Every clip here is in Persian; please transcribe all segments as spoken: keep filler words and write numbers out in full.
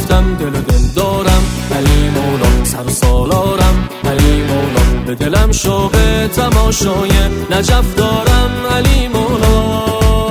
گفتم دل دل دارم علی مولا، سر و سالارم علی مولا، به دلم شوق تماشای نجف دارم علی مولا.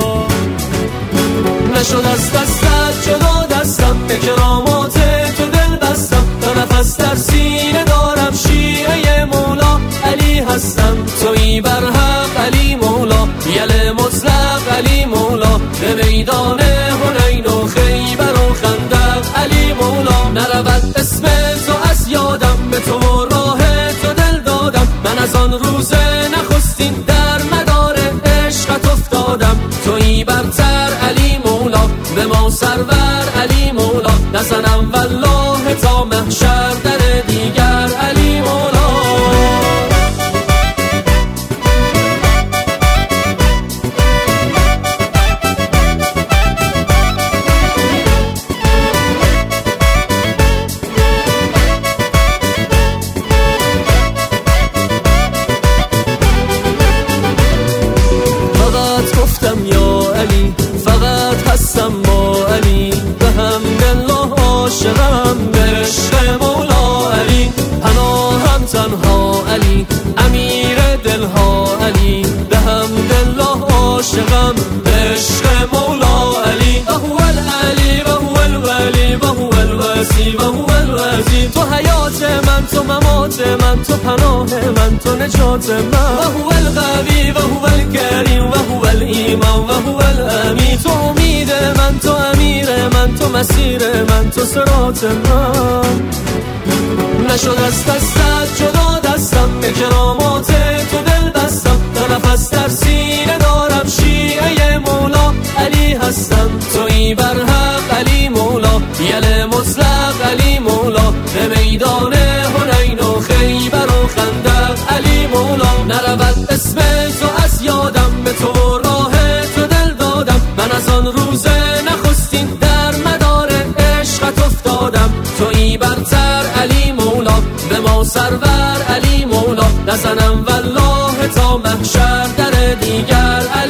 نشد از دستت جدا دستم، به کرامات تو دل بستم، تا نفس در سینه دارم شیعه مولا علی هستم. تویی برحق علی مولا، یل مطلق علی مولا، به میدان حنین و خیبر و خندق علی مولا. نرود اسم تو از یادم، به تو راه تو دل دادم، من از آن روز نخستین در مدار عشقت افتادم. تویی برتر علی مولا، به ما سرور علی مولا، نزنم والله تا محشر در دیگر علی مولا. گفتم یا علی فقط هستم با علی، به هم دلله عاشقم به عشق مولا علی. پناهم تنها علی، امیر دلها علی، به هم دلله عاشقم به عشق مولا علی. و هو العلی و هو الولی و هو الوسی و هو الوزی، تو حیات من، تو ممات من، تو پناه من، تو نجات من. و هو القوی و هو الکریم و هو الایمان و هو الامین، تو امید من، تو امیر من، تو مسیر من، تو صراط من. نشد از دستت جدا دستم، به کرامات تو دل بستم، تا نفس در سینه دارم شیعه مولا علی هستم. تویی برحق علی مولا، یل مطلق علی مولا، به میدان حنین و خیبر و خندق علی مولا. نرود اسم تو از یادم، به تو راه تو دل دادم، من از آن روز نخستین در مدار عشقت افتادم. تویی برتر علی مولا، به ما سرور علی مولا، نزنم والله تا محشر در دیگر علی